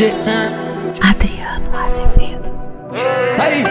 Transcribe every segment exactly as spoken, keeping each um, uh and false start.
Adriano Azevedo. Aí,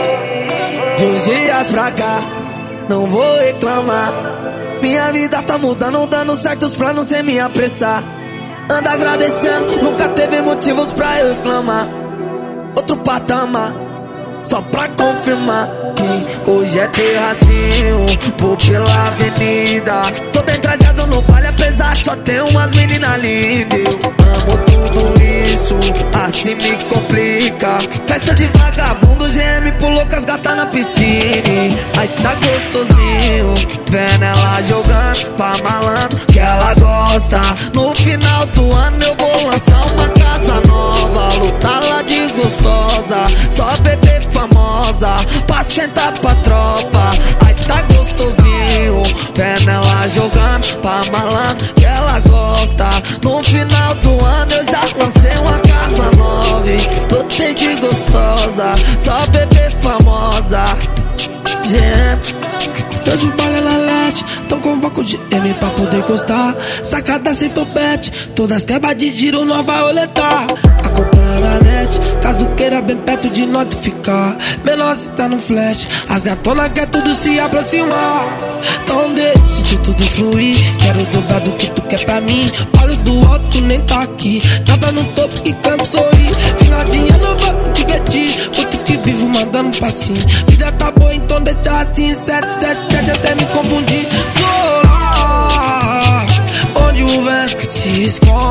de uns dias pra cá, não vou reclamar. Minha vida tá mudando, dando certos planos sem me apressar. Anda agradecendo, nunca teve motivos pra eu reclamar. Outro patamar, só pra confirmar que hoje é terracinho, vou pela avenida. Tô bem trajado no baile, apesar de só ter umas meninas lindas. Eu amo tudo isso, assim me complica. Festa de vagabundo, G M pulou com as gatas na piscina. Aí tá gostosinho, vendo ela jogando pra malandro que ela gosta. No final do ano eu vou lançar uma casa nova, lutar lá de gostosa, só bebê famosa, pra sentar pra tropa. Aí tá gostosinho, vendo ela jogando pra malandro que ela gosta. No final do ano eu já lancei uma casa nova, tô cheio de gostosa, só bebê famosa. G M, hoje o baile é na leste, então convoca o G M pra poder gostar. Sacada sem topete, todas quebra de giro, nós vai roletar. Acompanha na net, caso queira bem perto de notificar. Menor se tá no flash, as gatonas quer tudo se aproximar. Então deixa isso tudo fluir, quero dobrar do que tu quer pra mim. Olho do alto, nem tá aqui, nada no topo que canto sorrir. Final de ano vou me divertir, outro que vivo mandando um passinho. Vida tá boa, então deixa assim, sete sete sete até me confundir. Vou lá, onde o vento se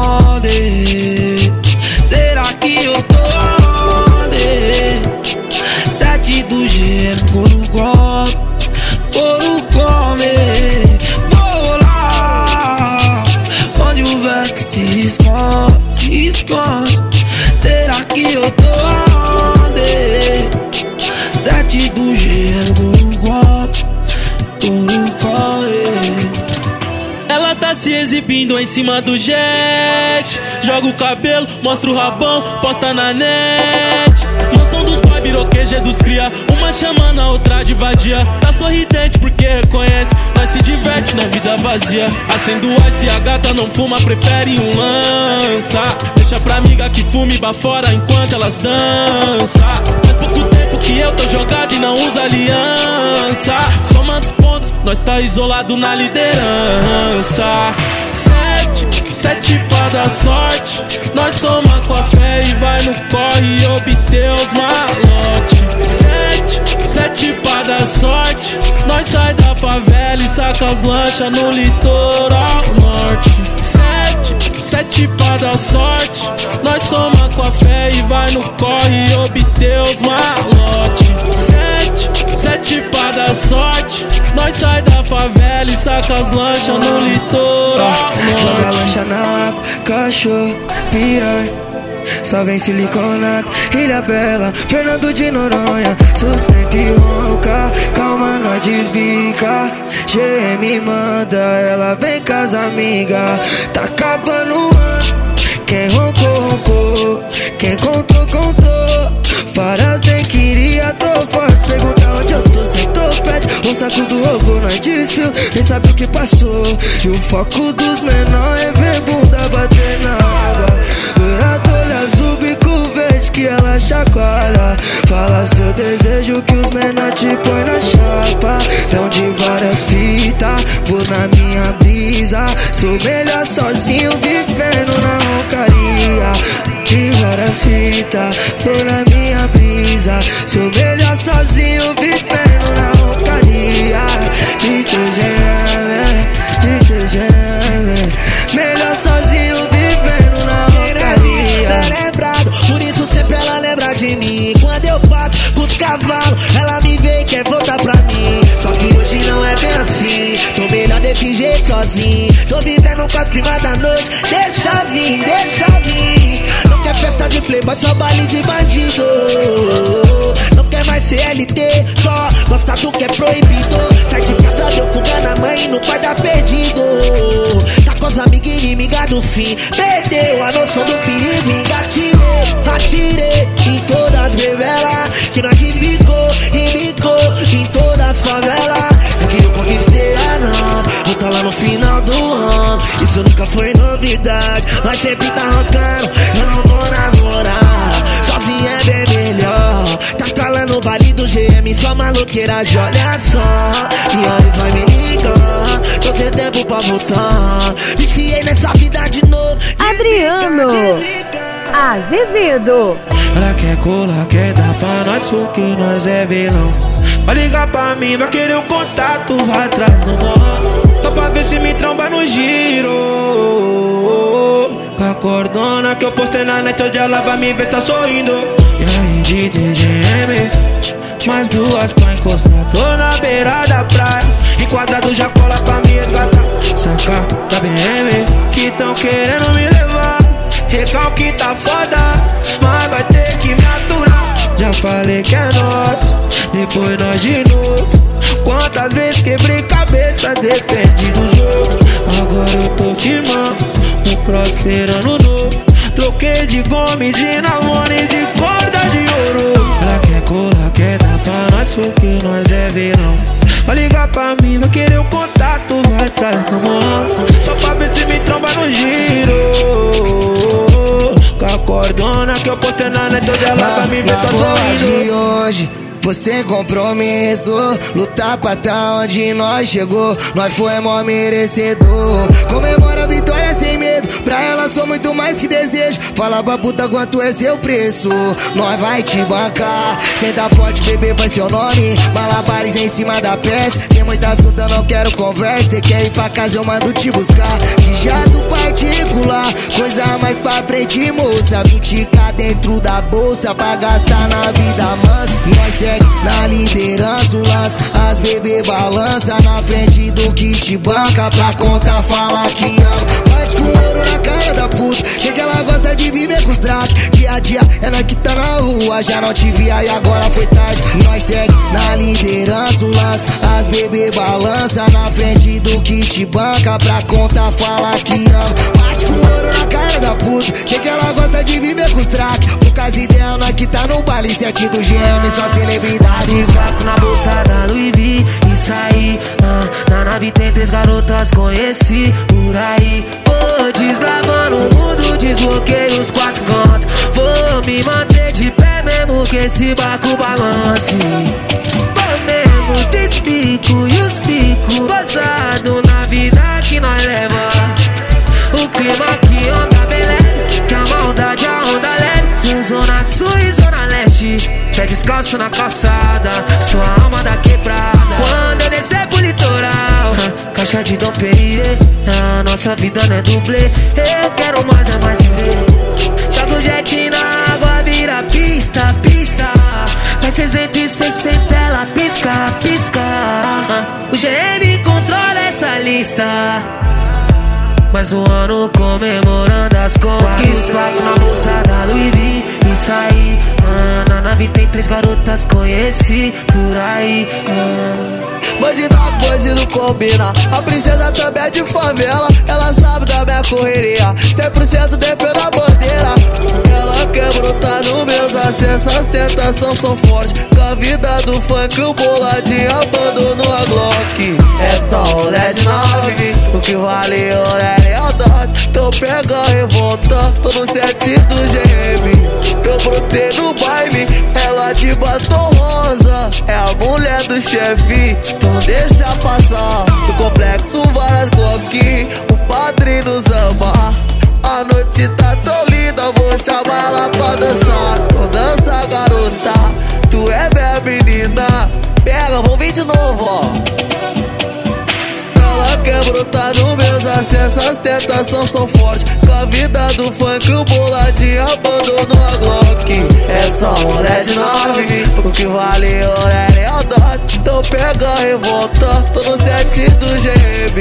esconde. Será que eu tô onde? Sete do G M, couro come, couro come. Vou lá, onde o vento se esconde, se esconde. Será que eu tô onde? Sete do G M, couro come, couro come. Ela tá se exibindo em cima do jet, joga o cabelo, mostra o rabão, posta na net. Mansão dos boy, biroqueja dos cria, uma chamando a outra de vadia. Tá sorridente porque reconhece, nós se diverte na vida vazia. Acendo o ice e a gata não fuma, prefere um lança. Deixa pra amiga que fume bafora enquanto elas dançam. Faz pouco tempo que eu tô jogado e não uso aliança. Somando os pontos, nós tá isolado na liderança. Sete, sete pra dar sorte, nós soma com a fé e vai no corre e obter os malotes. Sete, sete pra dar sorte, nós sai da favela e saca as lanchas no litoral norte. Sete, sete pra dar sorte, nós soma com a fé e vai no corre e obter os malotes. Sete, sete pra dar sorte, nós sai da favela e saca as lanchas no litoral norte. Joga lancha na água, cachorro, piranha, só vem siliconado, Ilha Bela, Fernando de Noronha. Sustenta e ronca, calma, nós desbica. G M manda, ela vem com as amiga. Tá acabando o ano, quem roncou, roncou, quem contou, contou. Várias nem queria, tô forte. Pergunta onde eu tô, sem topete. O saco do robô, nós desfio, nem sabe o que passou. E o foco dos menores é ver bunda bater na água. Dourado, olho azul, bico verde que ela chacoalha. Fala seu desejo que os menores te põe na chapa. Dão de várias fitas, vou na minha brisa. Sou melhor sozinho, vivendo na roncaria. De várias fitas, vou na minha brisa. Sou melhor sozinho, vivendo na roncaria. D J G M, D J G M, melhor sozinho, vivendo na roncaria. É lembrado, por isso sempre ela lembra de mim. Quando eu passo com os cavalos, ela me vê e quer voltar pra mim. Só que hoje não é bem assim, tô melhor desse jeito sozinho. Tô vivendo com as primas da noite, deixa vir, deixa vir. Não quer festa de playboy, só baile de bandido. Não quer mais C L T, só gosta do que é proibido. Sai de casa, deu fuga na mãe e no pai tá perdido. Tá com os amigos inimigas do fim, perdeu a noção do perigo. Engatilhei, atirei em todas as revelas que nós desbicou, embicou em todas as favelas. É que eu conquistei a nova, vou tá lá no final do ano. Isso nunca foi novidade, nós sempre tá arrancando, eu não vou namorar. G M, sua maloqueira de olha só. E aí vai me ligar, tô sem tempo pra voltar. Viciei nessa vida de novo. Adriano Azevedo. Ela quer colar, quer dar pra nós porque nós é vilão. Vai ligar pra mim, vai querer um contato, vai atrás do mano. Só pra ver se me tromba no giro. Com a cordona que eu postei na net, hoje ela vai me ver, tá sorrindo. E aí, D J G M, mais duas pra encostar, tô na beira da praia. Enquadrado já cola pra me resgatar. Saca da B M, que tão querendo me levar. Recalque tá foda, mas vai ter que me aturar. Já falei que é nós, depois nós de novo. Quantas vezes quebrei cabeça, depende do jogo. Agora eu tô firmando, um prosperando novo. Troquei de gome, de namoro e de corda de ouro. Ela quer colar, quer dar pra nós porque nós é vilão. Vai ligar pra mim, vai querer um contato, vai atrás do mano. Só pra ver se me tromba no giro. Com a cordona que eu postei na net, hoje ela vai me ver só sorrindo. Hoje você compromisso, lutar pra tá onde nós chegou. Nós foi mó merecedor. Comemora a vitória sem medo, pra ela sou muito mais que desejo. Fala pra puta quanto é seu preço, nós vai te bancar. Senta forte, bebê, vai seu nome. Malabares em cima da peça, sem muita assunto eu não quero conversa. Cê quer ir pra casa, eu mando te buscar. De jato particular, coisa mais pra frente, moça. vinte k dentro da bolsa pra gastar na vida mansa. Nós segue na liderança, o lance, as bebê balança na frente do que te banca. Pra conta fala que ama, bate com ouro na cara da puta. Sei que ela gosta de viver com os drac. Dia a dia é nós que tá na rua, já não te via e agora foi tarde. Nós segue na liderança, o lance, as bebê balança na frente do que te banca. Pra conta fala que ama, bate com ouro na cara da puta. Sei que ela gosta de viver com os drac. Poucas ideias, nós que tá no baile, sete do G M, só celebridade. Desgraco na bolsa da Louis V e saí, ah, na nave tem três garotas, conheci por aí. Vou desbravando o mundo, desbloqueei os quatro cantos. Vou me manter de pé mesmo que esse barco balance. Vou mesmo despico e os picos passado na vida que nós leva. O clima que anda bem leve, que a maldade a onda leve. Sou zona sul e zona leste, pé descalço na calçada, sua alma da quebrada. Quando eu descer pro litoral, caixa de Dom Perrier, a nossa vida não é dublê. Eu quero mais, é mais viver. Joga o jet na água, vira pista, pista. Vai trezentos e sessenta, ela pisca, pisca. O G M controla essa lista. Mais um ano comemorando as conquistas. Papo na bolsa da Louis V e saí, ah, na nave tem três garotas, conheci por aí, ah. Bandida, bandido combina, a princesa também é de favela. Ela sabe da minha correria, cem por cento defendo a bandeira. Ela quer brotar nos meus acessos, as tentações são fortes. Com a vida do funk, o boladinho abandonou a Glock. É só o L E D nove, o que vale ouro é lealdade. Então pega a revolta, tô no set do G M. Eu brotei no baile, ela de batom rosa, é a mulher do chefe, então deixa passar. No complexo várias Glock, o padre nos ama. A noite tá tão linda, vou chamar ela pra dançar. Vou dançar, garota, tu é minha menina. Pega, vamos vir de novo, ó. Ela quer brotar nos meus acessos, as tentações são fortes. Com a vida do funk, o boladinho abandonou a Glock. É só um L E D nove, o que vale ouro é lealdade. Então pega a revolta, tô no set do G M.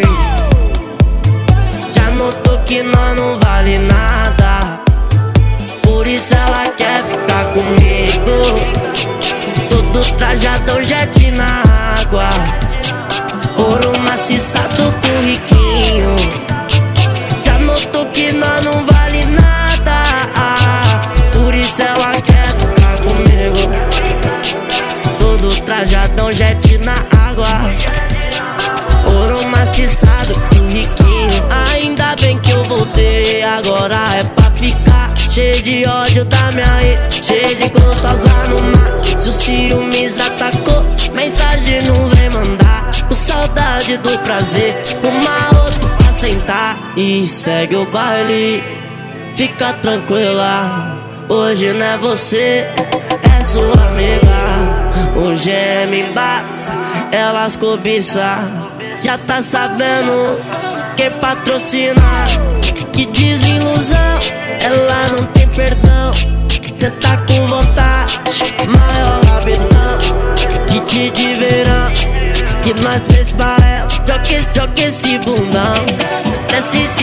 Já notou que nós não vale nada, por isso ela quer ficar comigo. Todo trajadão, jet na água, ouro maciçado com riquinho. Já notou que nós não vale nada, por isso ela quer ficar comigo. Todo trajadão, jet na água, ouro maciçado com riquinho. Ainda bem que eu voltei, agora é pra ficar. cheio de ódio da minha ex, cheio de gostosa no mar. Se o ciúmes atacou, mensagem não vem mandar. Com saudade do prazer, uma outra pra sentar. E segue o baile, fica tranquila. Hoje não é você, é sua amiga. Hoje é me embaça, elas cobiçam. Já tá sabendo quem patrocina. Que desilusão, ela não tem perdão. Cê tá com vontade, maior rabetão. Que te de verão, que nós fez pra ela. Joga esse, joga esse bundão, desce e se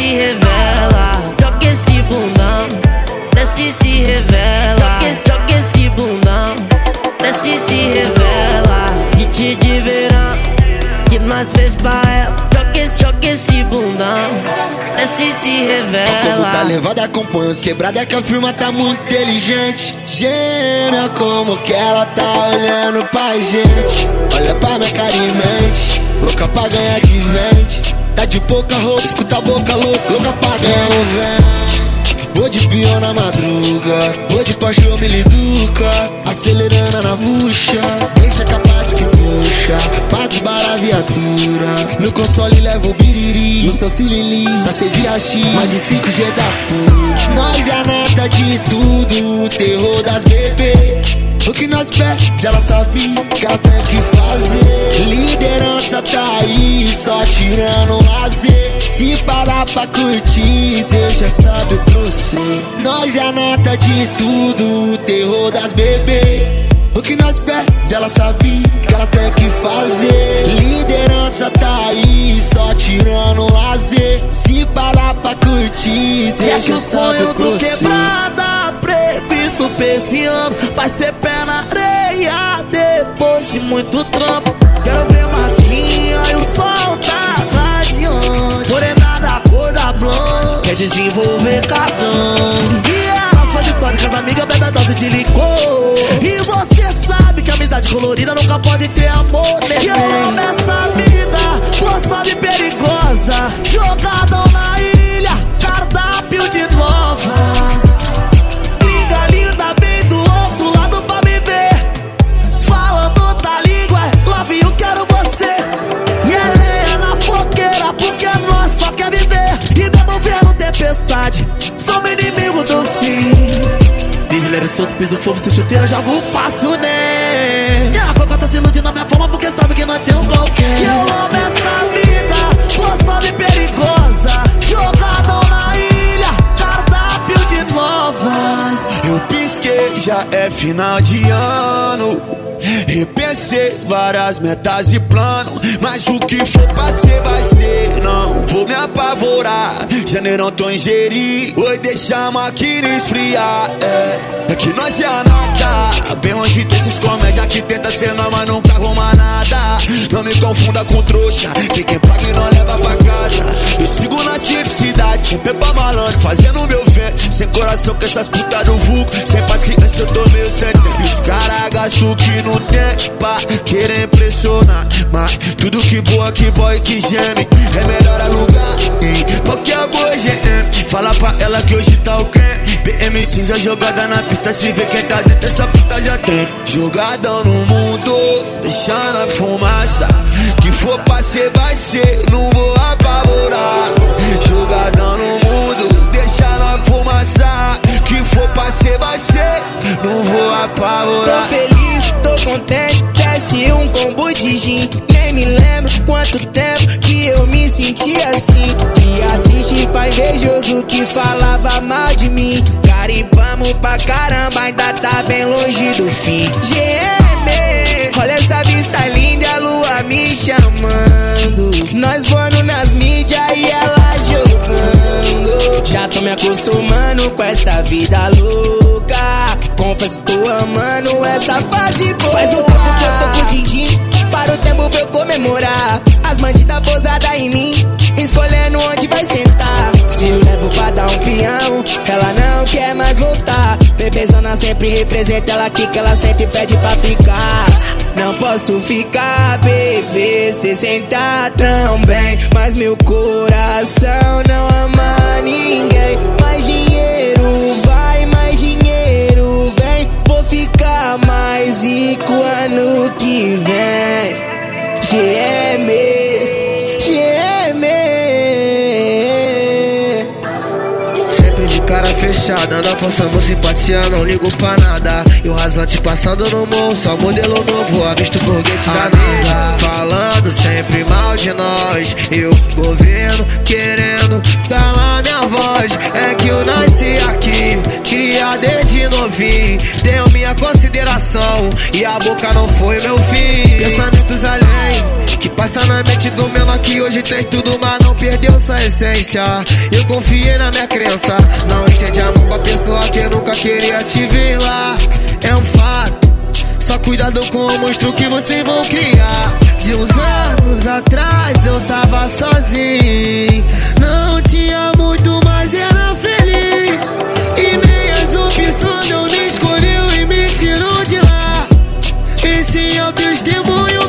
revela. Joga esse bundão, desce e se revela. Joga esse, joga esse bundão, desce e se revela. Que te de verão, que nós fez pra ela. Joga esse, joga esse bundão, desce e se revela. Como tá levada, acompanha os quebrada que a firma tá muito inteligente. Gêmea, como que ela tá olhando pra gente. Olha pra minha cara e mente, louca pra ganhar de vende. Tá de pouca roupa, escuta a boca louca, louca pra ganhar o vento. Vou de peão na madruga, vou de Porsche ou Miliduca, acelerando na bucha, deixa capaz que puxa, pra desbarar a viatura. No console leva o biriri, no seu cilili tá cheio de hashi, mais de cinco G da puxa. Nós é a neta de tudo, o terror das bebê. O que nós pede, ela sabe que ela tem que fazer. Liderança tá aí, só tirando lazer. Se parar pra curtir, cê já sabe o proceder. Nós é a neta de tudo, o terror das bebê. O que nós pede, ela sabe que ela tem que fazer. Liderança tá aí, só tirando lazer. Se parar pra curtir, cê já sabe o proceder. Quebrada, previsto pra esse ano, vai ser pé na areia depois de muito trampo. Quero ver Marquinha e o sol tá radiante. Morena da cor da blonde, quer desenvolver cagando. E elas fazem história com as amigas, bebe a dose de licor. E você sabe que a amizade colorida nunca pode ter amor, né? Que eu amo essa vida, gostosa e perigosa. Jogadão na ilha, cardápio de novas. Liga linda bem do outro lado pra me ver. Falando outra língua, love you, quero você. E ela é na fogueira, porque nós só quer viver. E mesmo vendo tempestade, somos inimigo do fim. Vive leve solto, piso fofo, sem chuteira, jogo fácil, né? E a Coca tá se iludindo na minha forma, porque sabe que nós temos qualquer. Que eu amo essa vida, gostosa e perigosa. Jogadão na ilha, cardápio de novas. Eu pisquei, já é final de ano. Repensei várias metas e planos, mas o que for pra ser, vai ser. Não vou me apavorar, janeirão tô em Jeri. Oi, deixa a máquina esfriar. É, é que nós é a nata, bem longe desses comédia que tenta ser nós, mas nunca arruma nada. Não me confunda com trouxa, que quem paga e não leva pra casa. Eu sigo na simplicidade, sempre pra malandro, fazendo meu vento. Sem coração com essas putas do vulgo, sem paciência eu tô meio sem tempo. E os caras gastam o que não tem pra querer impressionar, mas tudo que voa, que boy, que geme, é melhor alugar em qualquer boa G M. Fala pra ela que hoje tá o creme. B M cinza jogada na pista, se vê quem tá dentro, essa puta já tem. Jogadão no mundo, deixando a fumaça. Que for pra ser, vai ser, não vou apavorar. Jogadão no mundo, deixando a fumaça. Que for pra ser, vai ser, não vou apavorar. Tô feliz, tô contente, desce um combo de gin. Nem me lembro quanto tempo que eu me senti assim. Dia triste, pai invejoso que falava mal de mim. Carimbamos pra caramba, ainda tá bem longe do fim. G M, olha essa vista linda, a lua me chamando. Nós voando nas mídias e ela jogando. Já tô me acostumando com essa vida louca. Confesso, tô amando essa fase boa. Faz um tempo que eu tô com din-din, para o tempo pra eu comemorar. As bandidas pousadas em mim, escolhendo onde vai sentar. Se eu levo pra dar um peão, ela não quer mais voltar. Bebezona sempre representa, ela quica, ela sente e pede pra ficar. Não posso ficar, bebê, cê senta tão bem, mas meu coração não ama ninguém. Mais dinheiro vai ano que vem. G M, G M. Sempre de cara fechada, anda forçando simpatia, não ligo pra nada. E o rasante passando no morro, só modelo novo, avisto foguete da mesa. Falando sempre mal de nós, e o governo querendo calar minha voz. É que eu nasci aqui, cria desde novinho, tenho minha consideração, e a boca não foi meu fim. Pensamentos além, que passa na mente do menor que hoje tem tudo, mas não perdeu sua essência. Eu confiei na minha crença, não estende a mão pra pessoa que nunca queria te ver lá. É um fato, só cuidado com o monstro que vocês vão criar. De uns anos atrás eu tava sozinho, não tinha muito, mas era feliz. E meias opções não me escolheu e me tirou de lá. Esse é o testemunho